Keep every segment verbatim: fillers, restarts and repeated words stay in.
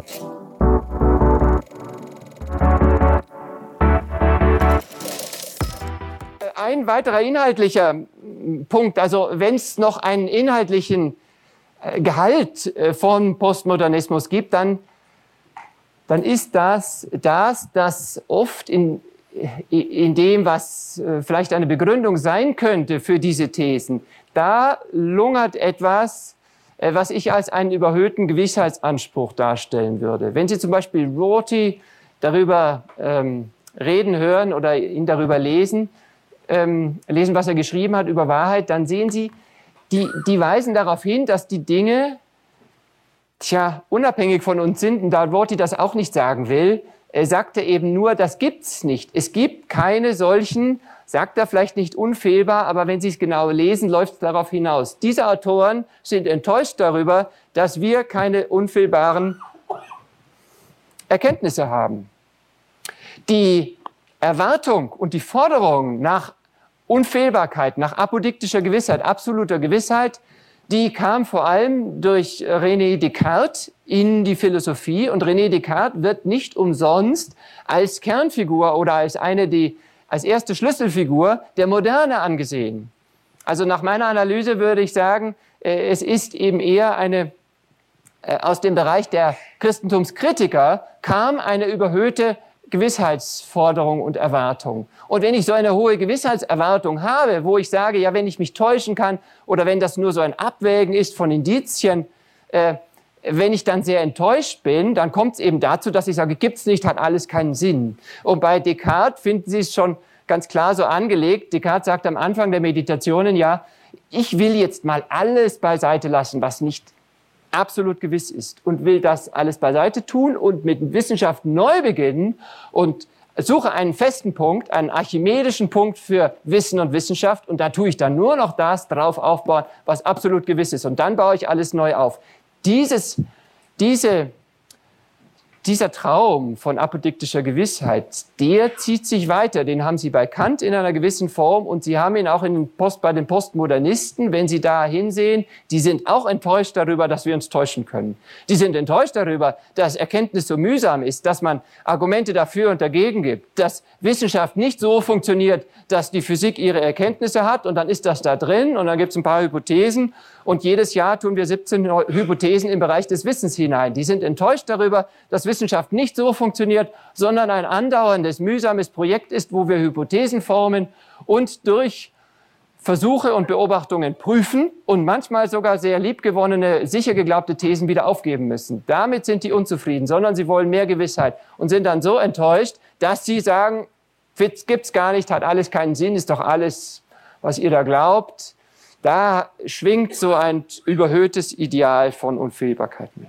Antwort. Ein weiterer inhaltlicher Punkt, also wenn es noch einen inhaltlichen Gehalt von Postmodernismus gibt, dann, dann ist das das, das oft in, in dem, was vielleicht eine Begründung sein könnte für diese Thesen, da lungert etwas, was ich als einen überhöhten Gewissheitsanspruch darstellen würde. Wenn Sie zum Beispiel Rorty darüber ähm, reden hören oder ihn darüber lesen, ähm, lesen, was er geschrieben hat über Wahrheit, dann sehen Sie, die, die weisen darauf hin, dass die Dinge, tja, unabhängig von uns sind, und da Rorty das auch nicht sagen will, er sagte eben nur, das gibt's nicht. Es gibt keine solchen, sagt er vielleicht nicht unfehlbar, aber wenn Sie es genau lesen, läuft es darauf hinaus. Diese Autoren sind enttäuscht darüber, dass wir keine unfehlbaren Erkenntnisse haben. Die Erwartung und die Forderung nach Unfehlbarkeit, nach apodiktischer Gewissheit, absoluter Gewissheit, die kam vor allem durch René Descartes in die Philosophie. Und René Descartes wird nicht umsonst als Kernfigur oder als eine, die als erste Schlüsselfigur der Moderne angesehen. Also nach meiner Analyse würde ich sagen, es ist eben eher eine, aus dem Bereich der Christentumskritiker kam eine überhöhte Gewissheitsforderung und Erwartung. Und wenn ich so eine hohe Gewissheitserwartung habe, wo ich sage, ja, wenn ich mich täuschen kann oder wenn das nur so ein Abwägen ist von Indizien, äh, wenn ich dann sehr enttäuscht bin, dann kommt es eben dazu, dass ich sage, gibt's nicht, hat alles keinen Sinn. Und bei Descartes finden Sie es schon ganz klar so angelegt. Descartes sagt am Anfang der Meditationen, ja, ich will jetzt mal alles beiseite lassen, was nicht absolut gewiss ist und will das alles beiseite tun und mit Wissenschaft neu beginnen und suche einen festen Punkt, einen archimedischen Punkt für Wissen und Wissenschaft und da tue ich dann nur noch das drauf aufbauen, was absolut gewiss ist und dann baue ich alles neu auf. Dieses, diese, dieser Traum von apodiktischer Gewissheit, der zieht sich weiter. Den haben Sie bei Kant in einer gewissen Form und Sie haben ihn auch in den Post, bei den Postmodernisten, wenn Sie da hinsehen, die sind auch enttäuscht darüber, dass wir uns täuschen können. Die sind enttäuscht darüber, dass Erkenntnis so mühsam ist, dass man Argumente dafür und dagegen gibt, dass Wissenschaft nicht so funktioniert, dass die Physik ihre Erkenntnisse hat und dann ist das da drin und dann gibt es ein paar Hypothesen und jedes Jahr tun wir siebzehn Hypothesen im Bereich des Wissens hinein. Die sind enttäuscht darüber, dass Wissenschaft nicht so funktioniert, sondern ein andauerndes, mühsames Projekt ist, wo wir Hypothesen formen und durch Versuche und Beobachtungen prüfen und manchmal sogar sehr liebgewonnene, sicher geglaubte Thesen wieder aufgeben müssen. Damit sind die unzufrieden, sondern sie wollen mehr Gewissheit und sind dann so enttäuscht, dass sie sagen, gibt's gar nicht, hat alles keinen Sinn, ist doch alles, was ihr da glaubt. Da schwingt so ein überhöhtes Ideal von Unfehlbarkeit mit.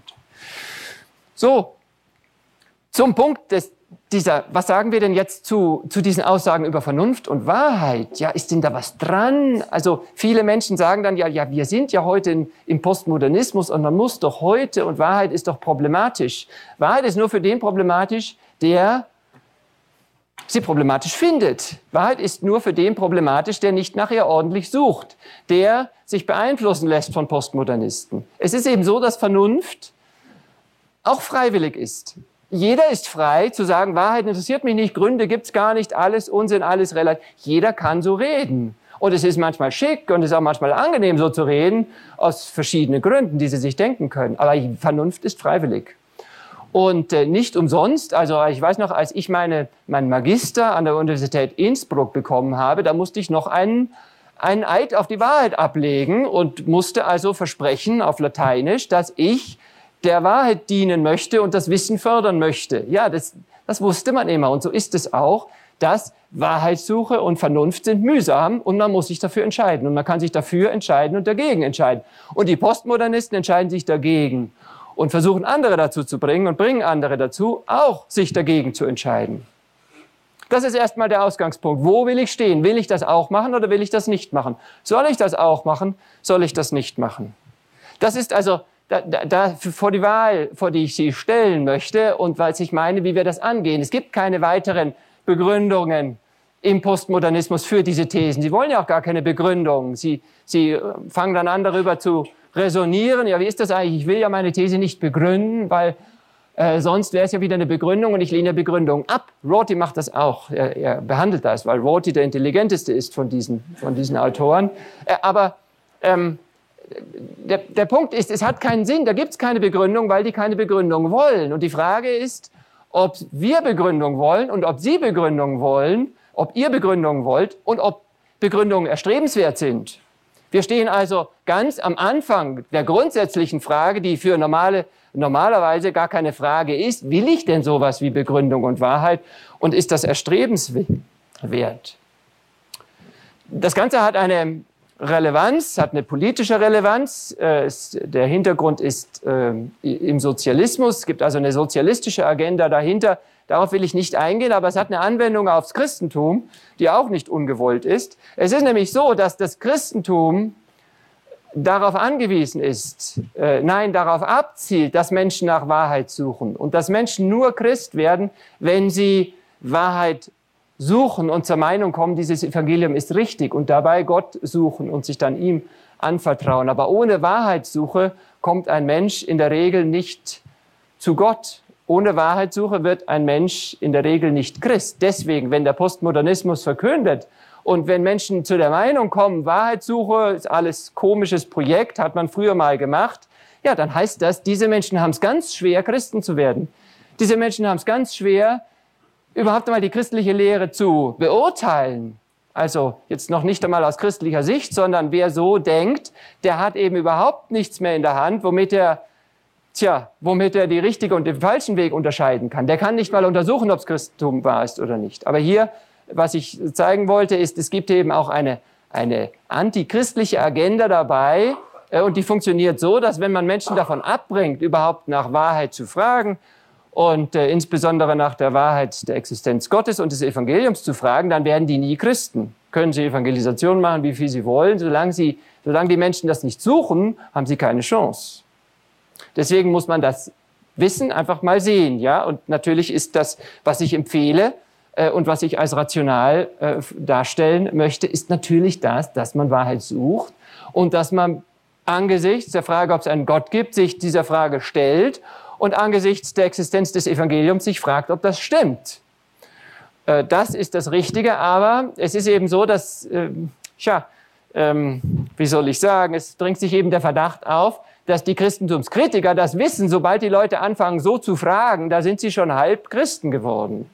So, zum Punkt des, dieser, was sagen wir denn jetzt zu, zu diesen Aussagen über Vernunft und Wahrheit? Ja, ist denn da was dran? Also viele Menschen sagen dann, ja, ja, wir sind ja heute in, im Postmodernismus und man muss doch heute und Wahrheit ist doch problematisch. Wahrheit ist nur für den problematisch, der sie problematisch findet. Wahrheit ist nur für den problematisch, der nicht nach ihr ordentlich sucht, der sich beeinflussen lässt von Postmodernisten. Es ist eben so, dass Vernunft auch freiwillig ist. Jeder ist frei zu sagen, Wahrheit interessiert mich nicht, Gründe gibt's gar nicht, alles Unsinn, alles relativ. Jeder kann so reden. Und es ist manchmal schick und es ist auch manchmal angenehm, so zu reden, aus verschiedenen Gründen, die Sie sich denken können. Aber Vernunft ist freiwillig. Und äh, nicht umsonst, also ich weiß noch, als ich meine, meinen Magister an der Universität Innsbruck bekommen habe, da musste ich noch einen, einen Eid auf die Wahrheit ablegen und musste also versprechen auf Lateinisch, dass ich der Wahrheit dienen möchte und das Wissen fördern möchte. Ja, das, das wusste man immer und so ist es auch, dass Wahrheitssuche und Vernunft sind mühsam und man muss sich dafür entscheiden und man kann sich dafür entscheiden und dagegen entscheiden. Und die Postmodernisten entscheiden sich dagegen und versuchen andere dazu zu bringen und bringen andere dazu, auch sich dagegen zu entscheiden. Das ist erstmal der Ausgangspunkt. Wo will ich stehen? Will ich das auch machen oder will ich das nicht machen? Soll ich das auch machen? Soll ich das nicht machen? Das ist also da, da, da vor die Wahl, vor die ich Sie stellen möchte und weil ich meine, wie wir das angehen. Es gibt keine weiteren Begründungen im Postmodernismus für diese Thesen. Sie wollen ja auch gar keine Begründung. Sie, Sie fangen dann an, darüber zu resonieren. Ja, wie ist das eigentlich? Ich will ja meine These nicht begründen, weil Äh, sonst wäre es ja wieder eine Begründung und ich lehne Begründung ab. Rorty macht das auch. Er, er behandelt das, weil Rorty der intelligenteste ist von diesen, von diesen Autoren. Äh, aber ähm, der, der Punkt ist, es hat keinen Sinn, da gibt es keine Begründung, weil die keine Begründung wollen. Und die Frage ist, ob wir Begründung wollen und ob Sie Begründung wollen, ob ihr Begründung wollt und ob Begründungen erstrebenswert sind. Wir stehen also ganz am Anfang der grundsätzlichen Frage, die für normale, normalerweise gar keine Frage ist, will ich denn sowas wie Begründung und Wahrheit und ist das erstrebenswert? Das Ganze hat eine Relevanz, hat eine politische Relevanz. Der Hintergrund ist im Sozialismus, es gibt also eine sozialistische Agenda dahinter. Darauf will ich nicht eingehen, aber es hat eine Anwendung aufs Christentum, die auch nicht ungewollt ist. Es ist nämlich so, dass das Christentum darauf angewiesen ist, äh, nein, darauf abzielt, dass Menschen nach Wahrheit suchen und dass Menschen nur Christ werden, wenn sie Wahrheit suchen und zur Meinung kommen, dieses Evangelium ist richtig und dabei Gott suchen und sich dann ihm anvertrauen. Aber ohne Wahrheitssuche kommt ein Mensch in der Regel nicht zu Gott. Ohne Wahrheitssuche wird ein Mensch in der Regel nicht Christ. Deswegen, wenn der Postmodernismus verkündet wird und wenn Menschen zu der Meinung kommen, Wahrheitssuche ist alles komisches Projekt, hat man früher mal gemacht, ja, dann heißt das, diese Menschen haben es ganz schwer, Christen zu werden. Diese Menschen haben es ganz schwer, überhaupt einmal die christliche Lehre zu beurteilen. Also jetzt noch nicht einmal aus christlicher Sicht, sondern wer so denkt, der hat eben überhaupt nichts mehr in der Hand, womit er Tja, womit er die richtige und den falschen Weg unterscheiden kann. Der kann nicht mal untersuchen, ob es Christentum wahr ist oder nicht. Aber hier, was ich zeigen wollte, ist, es gibt eben auch eine, eine antichristliche Agenda dabei. Äh, und die funktioniert so, dass wenn man Menschen davon abbringt, überhaupt nach Wahrheit zu fragen und äh, insbesondere nach der Wahrheit der Existenz Gottes und des Evangeliums zu fragen, dann werden die nie Christen. Können sie Evangelisation machen, wie viel sie wollen. Solange, sie, solange die Menschen das nicht suchen, haben sie keine Chance. Deswegen muss man das Wissen einfach mal sehen, ja. Und natürlich ist das, was ich empfehle äh, und was ich als rational äh, darstellen möchte, ist natürlich das, dass man Wahrheit sucht und dass man angesichts der Frage, ob es einen Gott gibt, sich dieser Frage stellt und angesichts der Existenz des Evangeliums sich fragt, ob das stimmt. Äh, das ist das Richtige, aber es ist eben so, dass, äh, tja, ähm, wie soll ich sagen, es drängt sich eben der Verdacht auf, dass die Christentumskritiker das wissen, sobald die Leute anfangen, so zu fragen, da sind sie schon halb Christen geworden.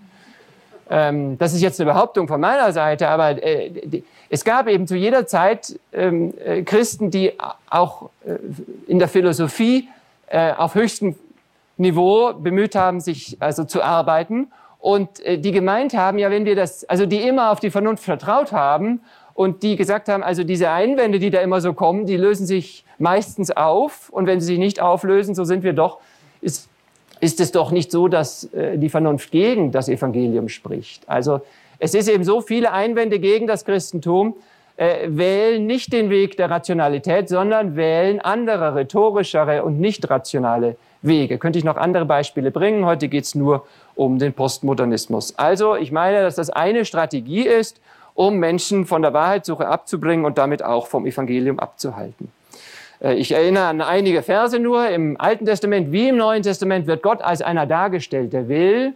Ähm, das ist jetzt eine Behauptung von meiner Seite, aber äh, die, es gab eben zu jeder Zeit ähm, äh, Christen, die auch äh, in der Philosophie äh, auf höchstem Niveau bemüht haben, sich also zu arbeiten und äh, die gemeint haben, ja, wenn wir das, also die immer auf die Vernunft vertraut haben und die gesagt haben, also diese Einwände, die da immer so kommen, die lösen sich meistens auf. Und wenn sie sich nicht auflösen, so sind wir doch, ist, ist es doch nicht so, dass äh, die Vernunft gegen das Evangelium spricht. Also es ist eben so, viele Einwände gegen das Christentum äh, wählen nicht den Weg der Rationalität, sondern wählen andere, rhetorischere und nicht rationale Wege. Könnte ich noch andere Beispiele bringen. Heute geht es nur um den Postmodernismus. Also ich meine, dass das eine Strategie ist, um Menschen von der Wahrheitssuche abzubringen und damit auch vom Evangelium abzuhalten. Ich erinnere an einige Verse nur. Im Alten Testament wie im Neuen Testament wird Gott als einer dargestellt, der will,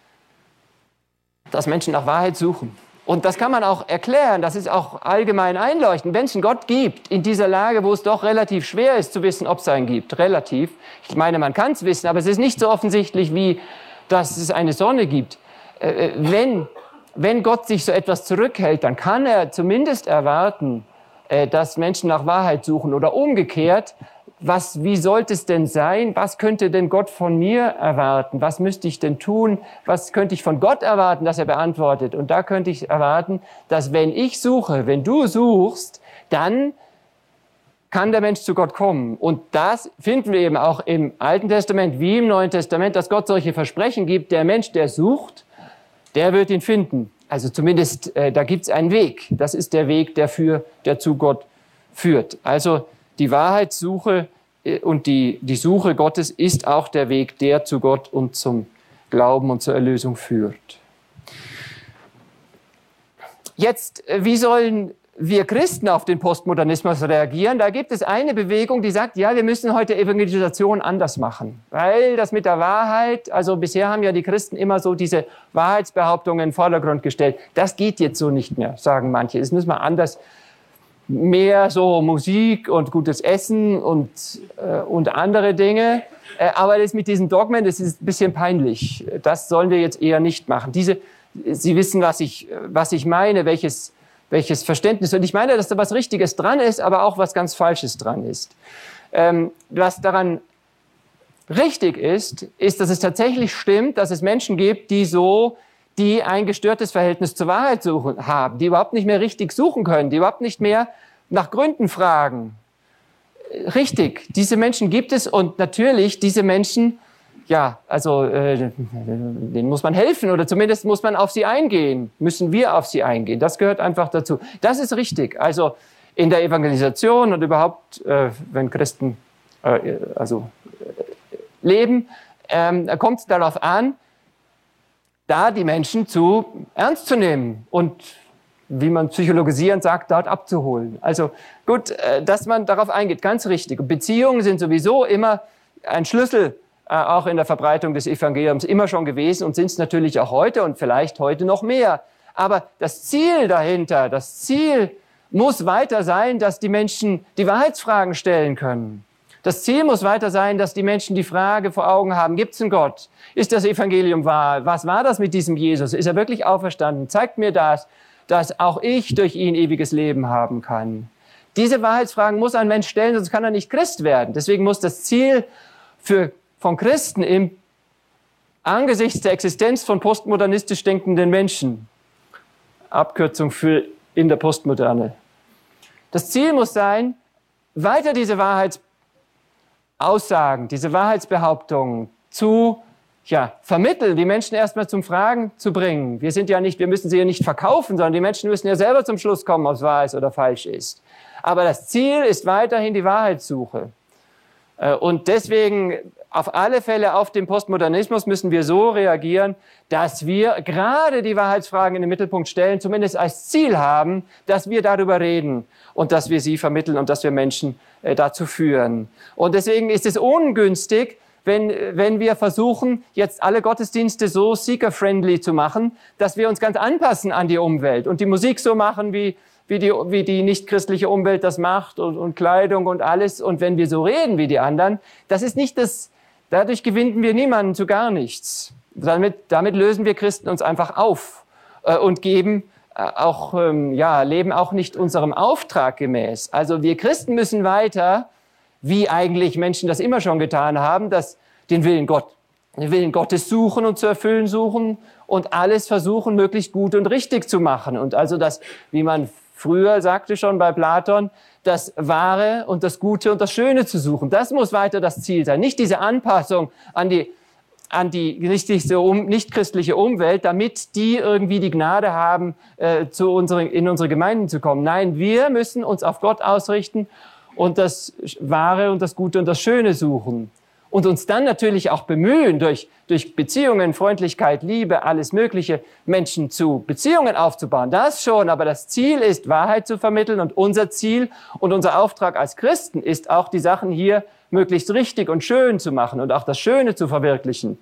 dass Menschen nach Wahrheit suchen. Und das kann man auch erklären, das ist auch allgemein einleuchtend. Wenn es einen Gott gibt, in dieser Lage, wo es doch relativ schwer ist zu wissen, ob es einen gibt, relativ. Ich meine, man kann es wissen, aber es ist nicht so offensichtlich, wie dass es eine Sonne gibt. Wenn Wenn Gott sich so etwas zurückhält, dann kann er zumindest erwarten, dass Menschen nach Wahrheit suchen oder umgekehrt. Was, wie sollte es denn sein? Was könnte denn Gott von mir erwarten? Was müsste ich denn tun? Was könnte ich von Gott erwarten, dass er beantwortet? Und da könnte ich erwarten, dass wenn ich suche, wenn du suchst, dann kann der Mensch zu Gott kommen. Und das finden wir eben auch im Alten Testament wie im Neuen Testament, dass Gott solche Versprechen gibt. Der Mensch, der sucht, der wird ihn finden. Also zumindest, äh, da gibt es einen Weg. Das ist der Weg, der, für, der zu Gott führt. Also die Wahrheitssuche äh, und die, die Suche Gottes ist auch der Weg, der zu Gott und zum Glauben und zur Erlösung führt. Jetzt, äh, wie sollen wir Christen auf den Postmodernismus reagieren, da gibt es eine Bewegung, die sagt, ja, wir müssen heute Evangelisation anders machen. Weil das mit der Wahrheit, also bisher haben ja die Christen immer so diese Wahrheitsbehauptungen in den Vordergrund gestellt. Das geht jetzt so nicht mehr, sagen manche. Es müssen wir anders, mehr so Musik und gutes Essen und, äh, und andere Dinge. Äh, aber das mit diesen Dogmen, das ist ein bisschen peinlich. Das sollen wir jetzt eher nicht machen. Diese, Sie wissen, was ich, was ich meine, welches welches Verständnis. Und ich meine, dass da was Richtiges dran ist, aber auch was ganz Falsches dran ist. Ähm, was daran richtig ist, ist, dass es tatsächlich stimmt, dass es Menschen gibt, die so, die ein gestörtes Verhältnis zur Wahrheit suchen, haben, die überhaupt nicht mehr richtig suchen können, die überhaupt nicht mehr nach Gründen fragen. Richtig, diese Menschen gibt es und natürlich diese Menschen, ja, also äh, denen muss man helfen oder zumindest muss man auf sie eingehen, müssen wir auf sie eingehen. Das gehört einfach dazu. Das ist richtig. Also in der Evangelisation und überhaupt, äh, wenn Christen äh, also äh, leben, ähm, kommt es darauf an, da die Menschen zu ernst zu nehmen und, wie man psychologisierend sagt, dort abzuholen. Also gut, äh, dass man darauf eingeht, ganz richtig. Und Beziehungen sind sowieso immer ein Schlüssel, auch in der Verbreitung des Evangeliums immer schon gewesen und sind es natürlich auch heute und vielleicht heute noch mehr. Aber das Ziel dahinter, das Ziel muss weiter sein, dass die Menschen die Wahrheitsfragen stellen können. Das Ziel muss weiter sein, dass die Menschen die Frage vor Augen haben, gibt es einen Gott? Ist das Evangelium wahr? Was war das mit diesem Jesus? Ist er wirklich auferstanden? Zeigt mir das, dass auch ich durch ihn ewiges Leben haben kann. Diese Wahrheitsfragen muss ein Mensch stellen, sonst kann er nicht Christ werden. Deswegen muss das Ziel für von Christen im angesichts der Existenz von postmodernistisch denkenden Menschen, Abkürzung für in der Postmoderne. Das Ziel muss sein, weiter diese Wahrheitsaussagen, diese Wahrheitsbehauptungen zu ja, vermitteln, die Menschen erstmal zum Fragen zu bringen. Wir sind ja nicht, wir müssen sie ja nicht verkaufen, sondern die Menschen müssen ja selber zum Schluss kommen, ob es wahr ist oder falsch ist. Aber das Ziel ist weiterhin die Wahrheitssuche. Und deswegen auf alle Fälle auf den Postmodernismus müssen wir so reagieren, dass wir gerade die Wahrheitsfragen in den Mittelpunkt stellen, zumindest als Ziel haben, dass wir darüber reden und dass wir sie vermitteln und dass wir Menschen äh, dazu führen. Und deswegen ist es ungünstig, wenn, wenn wir versuchen, jetzt alle Gottesdienste so seeker-friendly zu machen, dass wir uns ganz anpassen an die Umwelt und die Musik so machen, wie wie die, wie die nichtchristliche Umwelt das macht und, und Kleidung und alles. Und wenn wir so reden wie die anderen, das ist nicht das, dadurch gewinnen wir niemanden zu gar nichts. Damit, damit lösen wir Christen uns einfach auf äh, und geben äh, auch, ähm, ja, leben auch nicht unserem Auftrag gemäß. Also wir Christen müssen weiter, wie eigentlich Menschen das immer schon getan haben, dass den Willen Gott, den Willen Gottes suchen und zu erfüllen suchen und alles versuchen, möglichst gut und richtig zu machen. Und also das, wie man früher sagte schon bei Platon, das Wahre und das Gute und das Schöne zu suchen. Das muss weiter das Ziel sein. Nicht diese Anpassung an die, an die nichtchristliche um, nicht Umwelt, damit die irgendwie die Gnade haben, äh, zu unseren, in unsere Gemeinden zu kommen. Nein, wir müssen uns auf Gott ausrichten und das Wahre und das Gute und das Schöne suchen. Und uns dann natürlich auch bemühen, durch, durch Beziehungen, Freundlichkeit, Liebe, alles Mögliche, Menschen zu Beziehungen aufzubauen. Das schon, aber das Ziel ist, Wahrheit zu vermitteln. Und unser Ziel und unser Auftrag als Christen ist auch, die Sachen hier möglichst richtig und schön zu machen und auch das Schöne zu verwirklichen.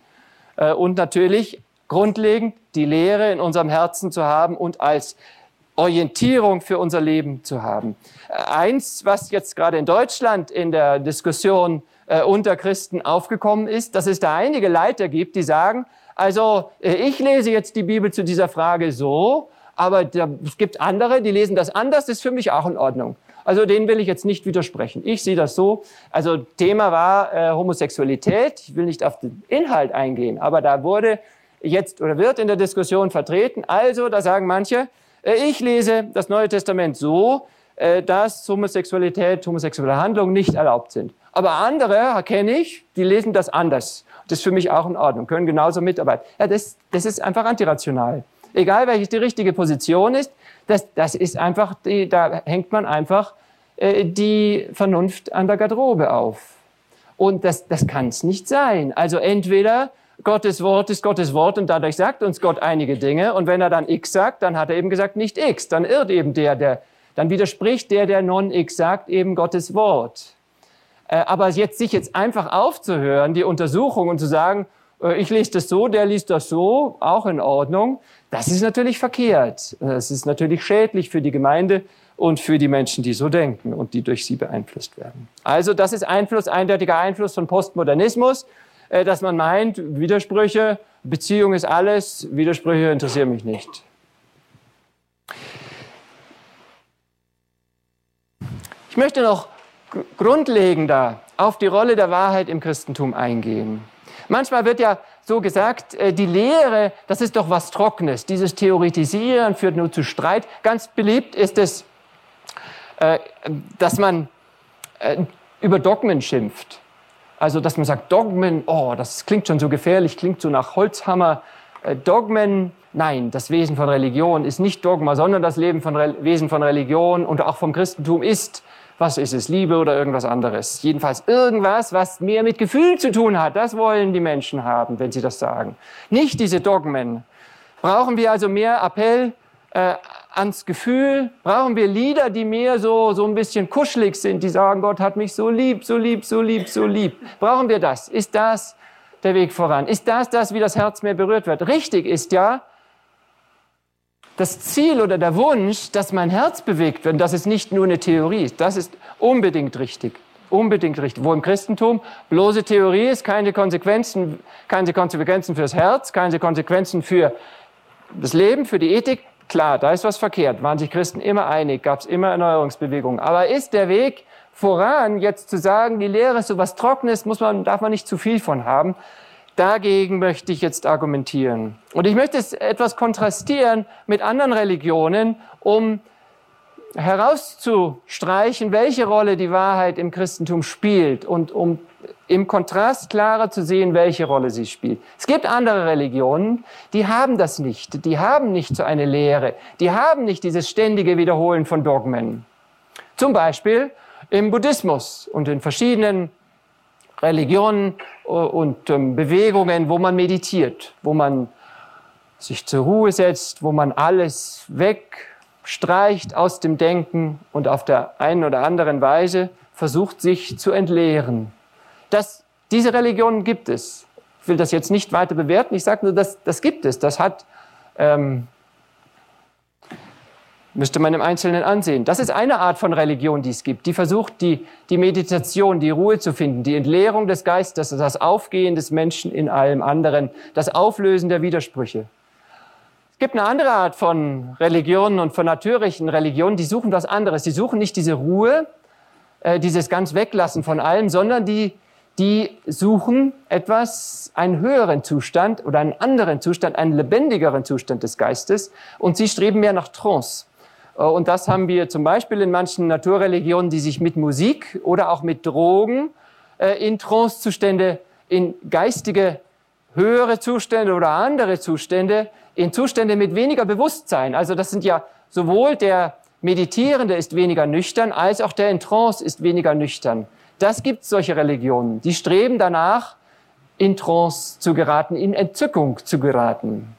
Und natürlich grundlegend die Lehre in unserem Herzen zu haben und als Orientierung für unser Leben zu haben. Eins, was jetzt gerade in Deutschland in der Diskussion äh, unter Christen aufgekommen ist, dass es da einige Leiter gibt, die sagen, also äh, ich lese jetzt die Bibel zu dieser Frage so, aber da, es gibt andere, die lesen das anders, das ist für mich auch in Ordnung. Also denen will ich jetzt nicht widersprechen. Ich sehe das so. Also Thema war äh, Homosexualität. Ich will nicht auf den Inhalt eingehen, aber da wurde jetzt oder wird in der Diskussion vertreten. Also da sagen manche, ich lese das Neue Testament so, dass Homosexualität, homosexuelle Handlungen nicht erlaubt sind. Aber andere kenne ich, die lesen das anders. Das ist für mich auch in Ordnung, können genauso mitarbeiten. Ja, das, das ist einfach antirational. Egal, welches die richtige Position ist, das, das ist einfach, die, da hängt man einfach äh, die Vernunft an der Garderobe auf. Und das, das kann es nicht sein. Also entweder Gottes Wort ist Gottes Wort und dadurch sagt uns Gott einige Dinge. Und wenn er dann X sagt, dann hat er eben gesagt nicht X. Dann irrt eben der, der, dann widerspricht der, der non-X sagt, eben Gottes Wort. Äh, aber jetzt, sich jetzt einfach aufzuhören, die Untersuchung und zu sagen, äh, ich lese das so, der liest das so, auch in Ordnung, das ist natürlich verkehrt. Das ist natürlich schädlich für die Gemeinde und für die Menschen, die so denken und die durch sie beeinflusst werden. Also das ist Einfluss, eindeutiger Einfluss von Postmodernismus, äh, dass man meint, Widersprüche, Beziehung ist alles, Widersprüche interessieren mich nicht. Ich möchte noch grundlegender auf die Rolle der Wahrheit im Christentum eingehen. Manchmal wird ja so gesagt, die Lehre, das ist doch was Trockenes. Dieses Theoretisieren führt nur zu Streit. Ganz beliebt ist es, dass man über Dogmen schimpft. Also, dass man sagt, Dogmen, oh, das klingt schon so gefährlich, klingt so nach Holzhammer. Dogmen, nein, das Wesen von Religion ist nicht Dogma, sondern das Leben von Re- Wesen von Religion und auch vom Christentum ist, was ist es, Liebe oder irgendwas anderes? Jedenfalls irgendwas, was mehr mit Gefühl zu tun hat. Das wollen die Menschen haben, wenn sie das sagen. Nicht diese Dogmen. Brauchen wir also mehr Appell äh, ans Gefühl? Brauchen wir Lieder, die mehr so, so ein bisschen kuschelig sind, die sagen, Gott hat mich so lieb, so lieb, so lieb, so lieb. Brauchen wir das? Ist das der Weg voran? Ist das das, wie das Herz mehr berührt wird? Richtig ist ja, das Ziel oder der Wunsch, dass mein Herz bewegt wird, das ist nicht nur eine Theorie, das ist unbedingt richtig, unbedingt richtig. Wo im Christentum bloße Theorie ist, keine Konsequenzen, keine Konsequenzen fürs Herz, keine Konsequenzen für das Leben, für die Ethik, klar, da ist was verkehrt, waren sich Christen immer einig, gab es immer Erneuerungsbewegungen. Aber ist der Weg voran, jetzt zu sagen, die Lehre ist so was Trockenes, muss man, darf man nicht zu viel von haben, dagegen möchte ich jetzt argumentieren. Und ich möchte es etwas kontrastieren mit anderen Religionen, um herauszustreichen, welche Rolle die Wahrheit im Christentum spielt und um im Kontrast klarer zu sehen, welche Rolle sie spielt. Es gibt andere Religionen, die haben das nicht. Die haben nicht so eine Lehre. Die haben nicht dieses ständige Wiederholen von Dogmen. Zum Beispiel im Buddhismus und in verschiedenen Religionen und ähm, Bewegungen, wo man meditiert, wo man sich zur Ruhe setzt, wo man alles wegstreicht aus dem Denken und auf der einen oder anderen Weise versucht, sich zu entleeren. Das, diese Religionen gibt es. Ich will das jetzt nicht weiter bewerten, ich sage nur, das, das gibt es. Das hat, ähm, müsste man im Einzelnen ansehen. Das ist eine Art von Religion, die es gibt. Die versucht, die, die Meditation, die Ruhe zu finden, die Entleerung des Geistes, das Aufgehen des Menschen in allem anderen, das Auflösen der Widersprüche. Es gibt eine andere Art von Religionen und von natürlichen Religionen, die suchen was anderes. Die suchen nicht diese Ruhe, äh, dieses ganz Weglassen von allem, sondern die, die suchen etwas, einen höheren Zustand oder einen anderen Zustand, einen lebendigeren Zustand des Geistes und sie streben mehr nach Trance. Und das haben wir zum Beispiel in manchen Naturreligionen, die sich mit Musik oder auch mit Drogen äh, in Trancezustände, in geistige höhere Zustände oder andere Zustände, in Zustände mit weniger Bewusstsein. Also das sind ja sowohl der Meditierende ist weniger nüchtern, als auch der in Trance ist weniger nüchtern. Das gibt solche Religionen. Die streben danach, in Trance zu geraten, in Entzückung zu geraten.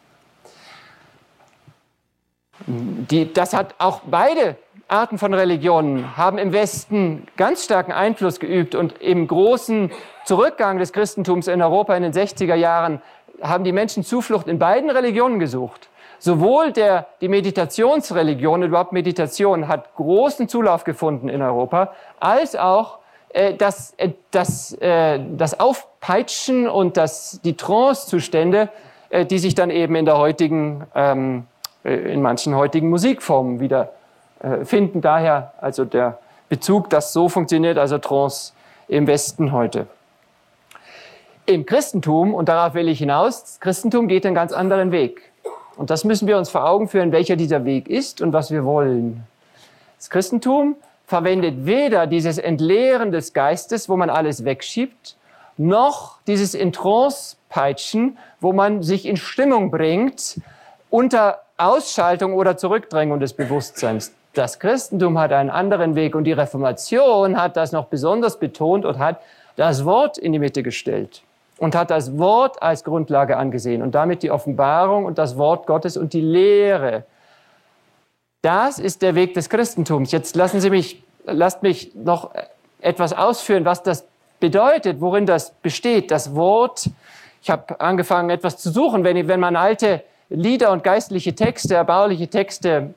Die, das hat auch beide Arten von Religionen haben im Westen ganz starken Einfluss geübt und im großen Zurückgang des Christentums in Europa in den sechziger Jahren haben die Menschen Zuflucht in beiden Religionen gesucht. Sowohl der, die Meditationsreligion, überhaupt Meditation, hat großen Zulauf gefunden in Europa, als auch äh, das, äh, das, äh, das Aufpeitschen und das, die Trancezustände, äh, die sich dann eben in der heutigen ähm, in manchen heutigen Musikformen wieder äh, finden. Daher also der Bezug, dass so funktioniert, also Trance im Westen heute. Im Christentum, und darauf will ich hinaus, das Christentum geht einen ganz anderen Weg. Und das müssen wir uns vor Augen führen, welcher dieser Weg ist und was wir wollen. Das Christentum verwendet weder dieses Entleeren des Geistes, wo man alles wegschiebt, noch dieses in Trance peitschen, wo man sich in Stimmung bringt, unter Ausschaltung oder Zurückdrängung des Bewusstseins. Das Christentum hat einen anderen Weg und die Reformation hat das noch besonders betont und hat das Wort in die Mitte gestellt und hat das Wort als Grundlage angesehen und damit die Offenbarung und das Wort Gottes und die Lehre Das ist der Weg des Christentums. Jetzt lassen Sie mich, lasst mich noch etwas ausführen, was das bedeutet, worin das besteht. Das Wort, ich habe angefangen, etwas zu suchen, wenn, wenn man alte Lieder und geistliche Texte, erbauliche Texte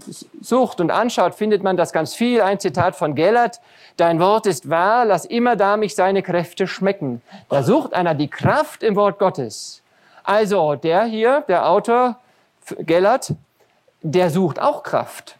sucht und anschaut, findet man das ganz viel. Ein Zitat von Gellert: Dein Wort ist wahr, lass immer da mich seine Kräfte schmecken. Da sucht einer die Kraft im Wort Gottes. Also der hier, der Autor Gellert, der sucht auch Kraft.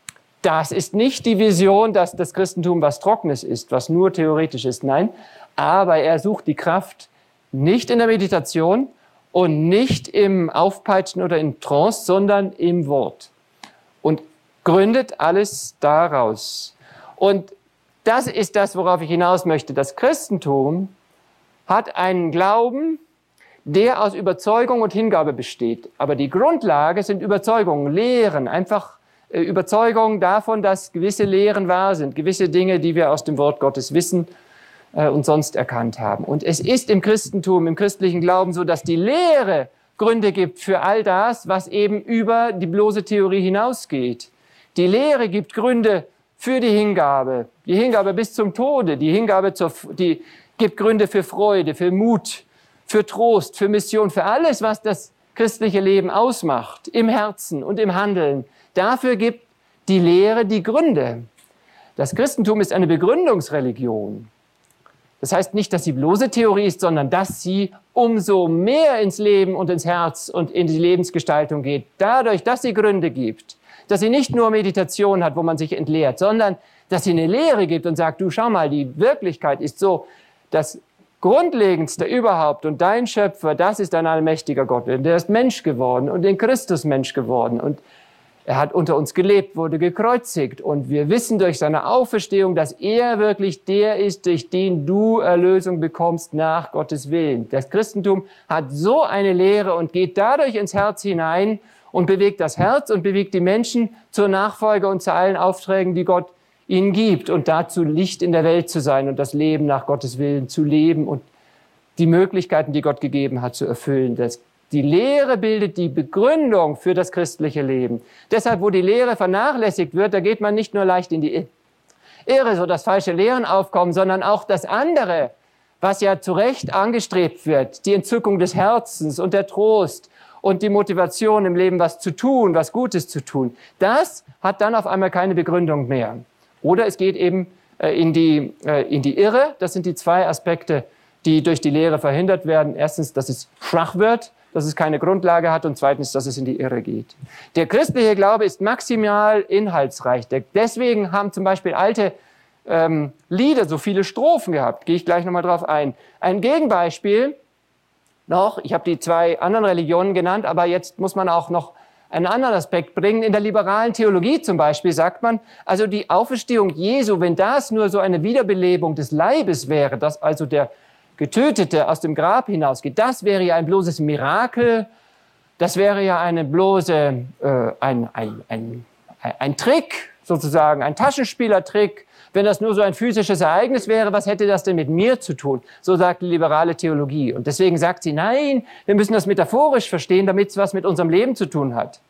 Das ist nicht die Vision, dass das Christentum was Trockenes ist, was nur theoretisch ist. Nein, aber er sucht die Kraft nicht in der Meditation und nicht im Aufpeitschen oder in Trance, sondern im Wort. Und gründet alles daraus. Und das ist das, worauf ich hinaus möchte. Das Christentum hat einen Glauben, der aus Überzeugung und Hingabe besteht. Aber die Grundlage sind Überzeugungen, Lehren, einfach äh, Überzeugungen davon, dass gewisse Lehren wahr sind, gewisse Dinge, die wir aus dem Wort Gottes wissen äh, und sonst erkannt haben. Und es ist im Christentum, im christlichen Glauben so, dass die Lehre Gründe gibt für all das, was eben über die bloße Theorie hinausgeht. Die Lehre gibt Gründe für die Hingabe, die Hingabe bis zum Tode, die Hingabe zur, die gibt Gründe für Freude, für Mut, für Trost, für Mission, für alles, was das christliche Leben ausmacht, im Herzen und im Handeln. Dafür gibt die Lehre die Gründe. Das Christentum ist eine Begründungsreligion. Das heißt nicht, dass sie bloße Theorie ist, sondern dass sie umso mehr ins Leben und ins Herz und in die Lebensgestaltung geht. Dadurch, dass sie Gründe gibt, dass sie nicht nur Meditation hat, wo man sich entleert, sondern dass sie eine Lehre gibt und sagt, du schau mal, die Wirklichkeit ist so, das Grundlegendste überhaupt und dein Schöpfer, das ist ein allmächtiger Gott. Und der ist Mensch geworden und in Christus Mensch geworden. Und er hat unter uns gelebt, wurde gekreuzigt. Und wir wissen durch seine Auferstehung, dass er wirklich der ist, durch den du Erlösung bekommst nach Gottes Willen. Das Christentum hat so eine Lehre und geht dadurch ins Herz hinein und bewegt das Herz und bewegt die Menschen zur Nachfolge und zu allen Aufträgen, die Gott ihnen gibt und dazu Licht in der Welt zu sein und das Leben nach Gottes Willen zu leben und die Möglichkeiten, die Gott gegeben hat, zu erfüllen. Das, die Lehre bildet die Begründung für das christliche Leben. Deshalb, wo die Lehre vernachlässigt wird, da geht man nicht nur leicht in die Irre, so dass falsche Lehren aufkommen, sondern auch das andere, was ja zu Recht angestrebt wird, die Entzückung des Herzens und der Trost und die Motivation im Leben, was zu tun, was Gutes zu tun. Das hat dann auf einmal keine Begründung mehr. Oder es geht eben äh, in, die, äh, in die Irre. Das sind die zwei Aspekte, die durch die Lehre verhindert werden. Erstens, dass es schwach wird, dass es keine Grundlage hat und zweitens, dass es in die Irre geht. Der christliche Glaube ist maximal inhaltsreich. Der, deswegen haben zum Beispiel alte ähm, Lieder so viele Strophen gehabt. Gehe ich gleich nochmal drauf ein. Ein Gegenbeispiel noch, ich habe die zwei anderen Religionen genannt, aber jetzt muss man auch noch einen anderen Aspekt bringen. In der liberalen Theologie zum Beispiel sagt man, also die Auferstehung Jesu, wenn das nur so eine Wiederbelebung des Leibes wäre, dass also der Getötete aus dem Grab hinausgeht, das wäre ja ein bloßes Mirakel, das wäre ja eine bloße, äh, ein, ein, ein, ein Trick sozusagen, ein Taschenspielertrick. Wenn das nur so ein physisches Ereignis wäre, was hätte das denn mit mir zu tun? So sagt die liberale Theologie. Und deswegen sagt sie, nein, wir müssen das metaphorisch verstehen, damit es was mit unserem Leben zu tun hat.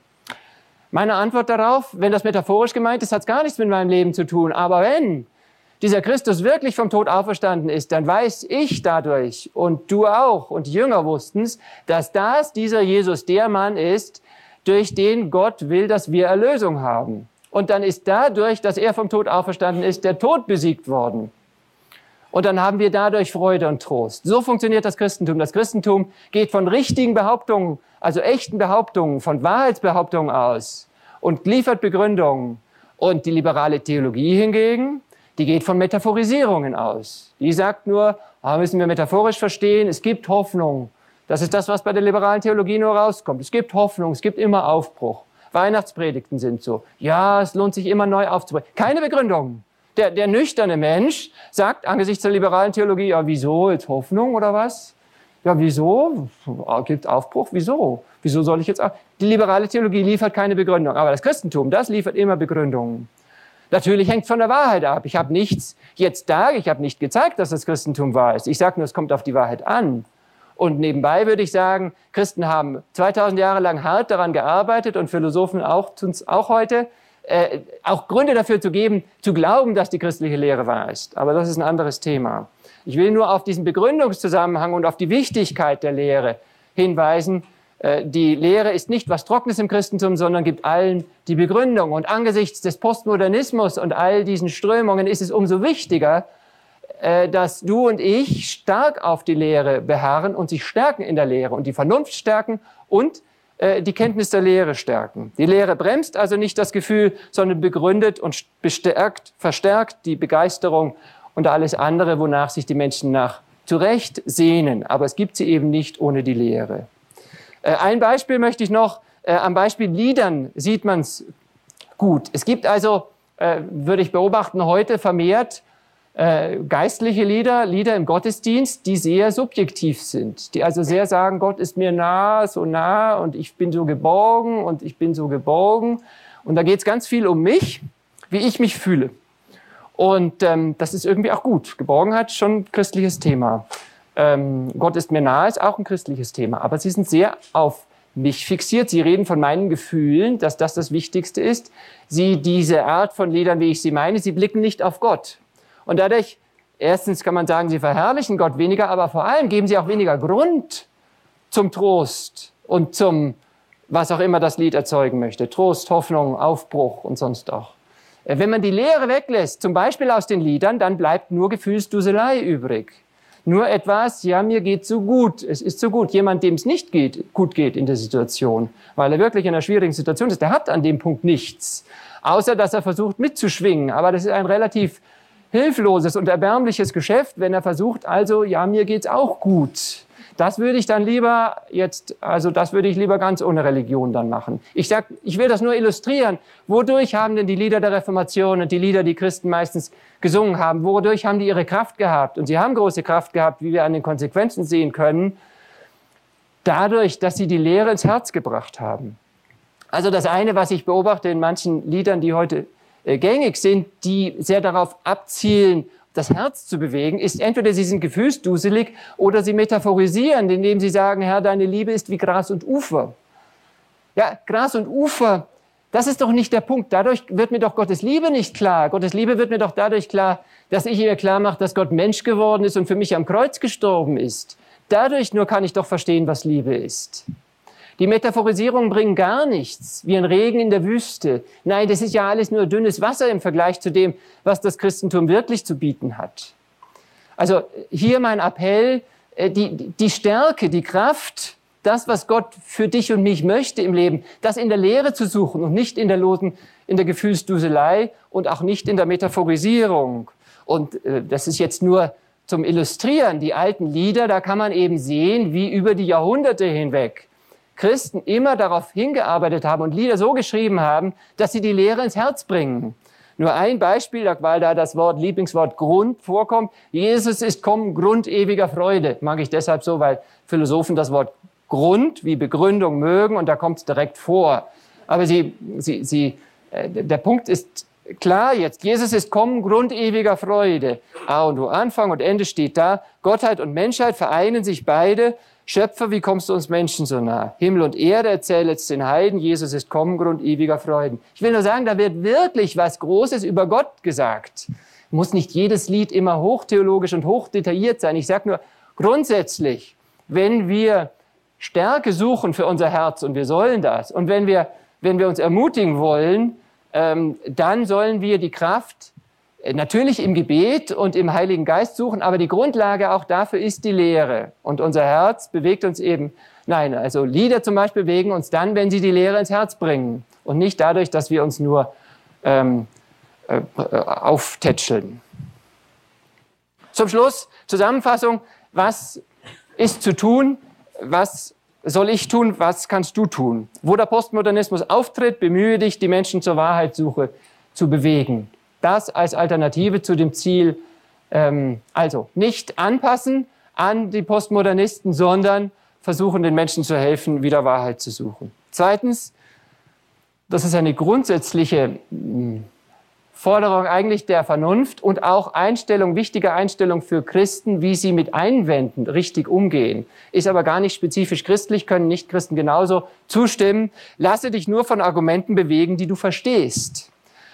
Meine Antwort darauf, wenn das metaphorisch gemeint ist, hat es gar nichts mit meinem Leben zu tun. Aber wenn dieser Christus wirklich vom Tod auferstanden ist, dann weiß ich dadurch und du auch und die Jünger wussten es, dass das, dieser Jesus, der Mann ist, durch den Gott will, dass wir Erlösung haben. Und dann ist dadurch, dass er vom Tod auferstanden ist, der Tod besiegt worden. Und dann haben wir dadurch Freude und Trost. So funktioniert das Christentum. Das Christentum geht von richtigen Behauptungen, also echten Behauptungen, von Wahrheitsbehauptungen aus und liefert Begründungen. Und die liberale Theologie hingegen, die geht von Metaphorisierungen aus. Die sagt nur, ah, müssen wir metaphorisch verstehen, es gibt Hoffnung. Das ist das, was bei der liberalen Theologie nur rauskommt. Es gibt Hoffnung, es gibt immer Aufbruch. Weihnachtspredigten sind so. Ja, es lohnt sich immer neu aufzubringen. Keine Begründung. Der, der nüchterne Mensch sagt angesichts der liberalen Theologie, ja, wieso, jetzt Hoffnung oder was? Ja, wieso? Gibt Aufbruch? Wieso? Wieso soll ich jetzt auch? Die liberale Theologie liefert keine Begründung. Aber das Christentum, das liefert immer Begründungen. Natürlich hängt es von der Wahrheit ab. Ich habe nichts jetzt da, ich habe nicht gezeigt, dass das Christentum wahr ist. Ich sage nur, es kommt auf die Wahrheit an. Und nebenbei würde ich sagen, Christen haben zweitausend Jahre lang hart daran gearbeitet und Philosophen auch, tun es auch heute, äh, auch Gründe dafür zu geben, zu glauben, dass die christliche Lehre wahr ist. Aber das ist ein anderes Thema. Ich will nur auf diesen Begründungszusammenhang und auf die Wichtigkeit der Lehre hinweisen. Äh, die Lehre ist nicht was Trockenes im Christentum, sondern gibt allen die Begründung. Und angesichts des Postmodernismus und all diesen Strömungen ist es umso wichtiger, äh, dass du und ich stark auf die Lehre beharren und sich stärken in der Lehre und die Vernunft stärken und die Kenntnis der Lehre stärken. Die Lehre bremst also nicht das Gefühl, sondern begründet und bestärkt, verstärkt die Begeisterung und alles andere, wonach sich die Menschen nach zurecht sehnen. Aber es gibt sie eben nicht ohne die Lehre. Äh, ein Beispiel möchte ich noch, äh, am Beispiel Liedern sieht man es gut. Es gibt also, äh, würde ich beobachten, heute vermehrt Äh, geistliche Lieder, Lieder im Gottesdienst, die sehr subjektiv sind, die also sehr sagen, Gott ist mir nah, so nah und ich bin so geborgen und ich bin so geborgen. Und da geht es ganz viel um mich, wie ich mich fühle. Und ähm, das ist irgendwie auch gut. Geborgenheit ist schon ein christliches Thema. Ähm, Gott ist mir nah ist auch ein christliches Thema. Aber sie sind sehr auf mich fixiert. Sie reden von meinen Gefühlen, dass das das Wichtigste ist. Sie, diese Art von Liedern, wie ich sie meine, sie blicken nicht auf Gott. Und dadurch, erstens kann man sagen, sie verherrlichen Gott weniger, aber vor allem geben sie auch weniger Grund zum Trost und zum, was auch immer das Lied erzeugen möchte. Trost, Hoffnung, Aufbruch und sonst auch. Wenn man die Lehre weglässt, zum Beispiel aus den Liedern, dann bleibt nur Gefühlsduselei übrig. Nur etwas, ja, mir geht so gut, es ist so gut. Jemand, dem es nicht geht, gut geht in der Situation, weil er wirklich in einer schwierigen Situation ist, der hat an dem Punkt nichts. Außer, dass er versucht mitzuschwingen. Aber das ist ein relativ hilfloses und erbärmliches Geschäft, wenn er versucht, also, ja, mir geht's auch gut. Das würde ich dann lieber jetzt, also das würde ich lieber ganz ohne Religion dann machen. Ich sag, ich will das nur illustrieren. Wodurch haben denn die Lieder der Reformation und die Lieder, die Christen meistens gesungen haben, wodurch haben die ihre Kraft gehabt? Und sie haben große Kraft gehabt, wie wir an den Konsequenzen sehen können, dadurch, dass sie die Lehre ins Herz gebracht haben. Also das eine, was ich beobachte in manchen Liedern, die heute gängig sind, die sehr darauf abzielen, das Herz zu bewegen, ist entweder sie sind gefühlsduselig oder sie metaphorisieren, indem sie sagen, Herr, deine Liebe ist wie Gras und Ufer. Ja, Gras und Ufer, das ist doch nicht der Punkt. Dadurch wird mir doch Gottes Liebe nicht klar. Gottes Liebe wird mir doch dadurch klar, dass ich ihr klar mache, dass Gott Mensch geworden ist und für mich am Kreuz gestorben ist. Dadurch nur kann ich doch verstehen, was Liebe ist. Die Metaphorisierungen bringen gar nichts, wie ein Regen in der Wüste. Nein, das ist ja alles nur dünnes Wasser im Vergleich zu dem, was das Christentum wirklich zu bieten hat. Also hier mein Appell, die, die Stärke, die Kraft, das, was Gott für dich und mich möchte im Leben, das in der Lehre zu suchen und nicht in der losen, in der Gefühlsduselei und auch nicht in der Metaphorisierung. Und äh, das ist jetzt nur zum Illustrieren. Die alten Lieder, da kann man eben sehen, wie über die Jahrhunderte hinweg Christen immer darauf hingearbeitet haben und Lieder so geschrieben haben, dass sie die Lehre ins Herz bringen. Nur ein Beispiel, weil da das Wort, Lieblingswort Grund vorkommt. Jesus ist kommen, Grund ewiger Freude. Mag ich deshalb so, weil Philosophen das Wort Grund wie Begründung mögen und da kommt es direkt vor. Aber sie, sie, sie, äh, der Punkt ist klar jetzt. Jesus ist kommen, Grund ewiger Freude. A und O, Anfang und Ende steht da. Gottheit und Menschheit vereinen sich beide. Schöpfer, wie kommst du uns Menschen so nah? Himmel und Erde erzähl jetzt den Heiden, Jesus ist kommen, Grund ewiger Freuden. Ich will nur sagen, da wird wirklich was Großes über Gott gesagt. Muss nicht jedes Lied immer hochtheologisch und hochdetailliert sein. Ich sage nur, grundsätzlich, wenn wir Stärke suchen für unser Herz, und wir sollen das, und wenn wir, wenn wir uns ermutigen wollen, ähm, dann sollen wir die Kraft natürlich im Gebet und im Heiligen Geist suchen, aber die Grundlage auch dafür ist die Lehre. Und unser Herz bewegt uns eben, nein, also Lieder zum Beispiel bewegen uns dann, wenn sie die Lehre ins Herz bringen und nicht dadurch, dass wir uns nur ähm, äh, auftätscheln. Zum Schluss, Zusammenfassung, was ist zu tun, was soll ich tun, was kannst du tun? Wo der Postmodernismus auftritt, bemühe dich, die Menschen zur Wahrheitssuche zu bewegen. Das als Alternative zu dem Ziel, ähm, also nicht anpassen an die Postmodernisten, sondern versuchen, den Menschen zu helfen, wieder Wahrheit zu suchen. Zweitens, das ist eine grundsätzliche Forderung eigentlich der Vernunft und auch Einstellung, wichtige Einstellung für Christen, wie sie mit Einwänden richtig umgehen. Ist aber gar nicht spezifisch christlich, können Nichtchristen genauso zustimmen. Lasse dich nur von Argumenten bewegen, die du verstehst.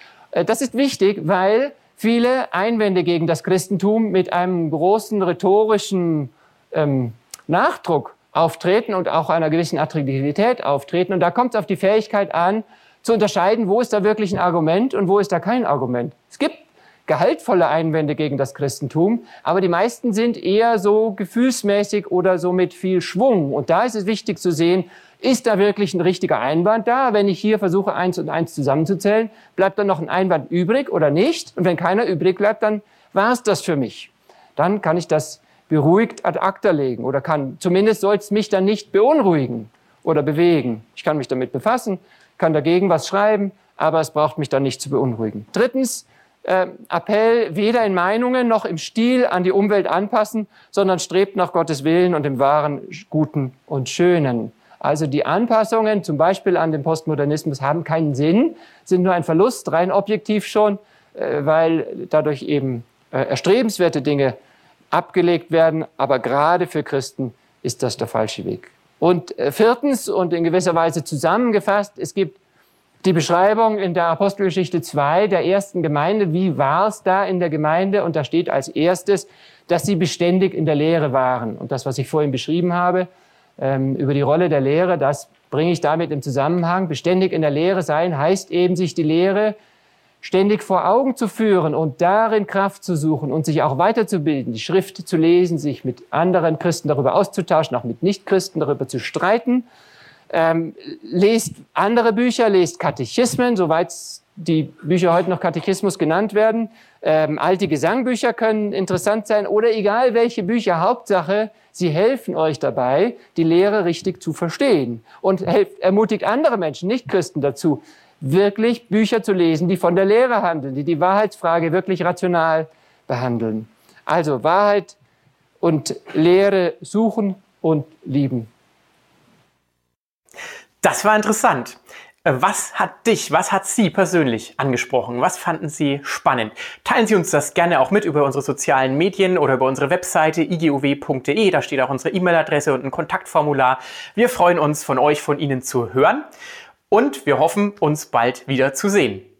Das ist wichtig, weil viele Einwände gegen das Christentum mit einem großen rhetorischen ähm, Nachdruck auftreten und auch einer gewissen Attraktivität auftreten. Und da kommt es auf die Fähigkeit an, zu unterscheiden, wo ist da wirklich ein Argument und wo ist da kein Argument. Es gibt gehaltvolle Einwände gegen das Christentum, aber die meisten sind eher so gefühlsmäßig oder so mit viel Schwung. Und da ist es wichtig zu sehen, ist da wirklich ein richtiger Einwand da? Wenn ich hier versuche, eins und eins zusammenzuzählen, bleibt dann noch ein Einwand übrig oder nicht? Und wenn keiner übrig bleibt, dann war es das für mich. Dann kann ich das beruhigt ad acta legen oder kann, zumindest soll es mich dann nicht beunruhigen oder bewegen. Ich kann mich damit befassen, kann dagegen was schreiben, aber es braucht mich dann nicht zu beunruhigen. Drittens, äh, Appell, weder in Meinungen noch im Stil an die Umwelt anpassen, sondern strebt nach Gottes Willen und dem wahren, Guten und Schönen. Also die Anpassungen, zum Beispiel an den Postmodernismus, haben keinen Sinn, sind nur ein Verlust, rein objektiv schon, äh, weil dadurch eben äh, erstrebenswerte Dinge abgelegt werden, aber gerade für Christen ist das der falsche Weg. Und äh, viertens und in gewisser Weise zusammengefasst, es gibt die Beschreibung in der Apostelgeschichte zwei der ersten Gemeinde. Wie war es da in der Gemeinde? Und da steht als erstes, dass sie beständig in der Lehre waren. Und das, was ich vorhin beschrieben habe, ähm, über die Rolle der Lehre, das bringe ich damit im Zusammenhang. Beständig in der Lehre sein heißt eben, sich die Lehre ständig vor Augen zu führen und darin Kraft zu suchen und sich auch weiterzubilden, die Schrift zu lesen, sich mit anderen Christen darüber auszutauschen, auch mit Nichtchristen darüber zu streiten. Ähm, lest andere Bücher, lest Katechismen, soweit die Bücher heute noch Katechismus genannt werden. Ähm, alte Gesangbücher können interessant sein oder egal welche Bücher, Hauptsache, sie helfen euch dabei, die Lehre richtig zu verstehen und helft, ermutigt andere Menschen, Nichtchristen dazu, wirklich Bücher zu lesen, die von der Lehre handeln, die die Wahrheitsfrage wirklich rational behandeln. Also Wahrheit und Lehre suchen und lieben. Das war interessant. Was hat dich, was hat Sie persönlich angesprochen? Was fanden Sie spannend? Teilen Sie uns das gerne auch mit über unsere sozialen Medien oder über unsere Webseite i g o w punkt d e. Da steht auch unsere E-Mail-Adresse und ein Kontaktformular. Wir freuen uns, von euch, von Ihnen zu hören. Und wir hoffen, uns bald wieder zu sehen.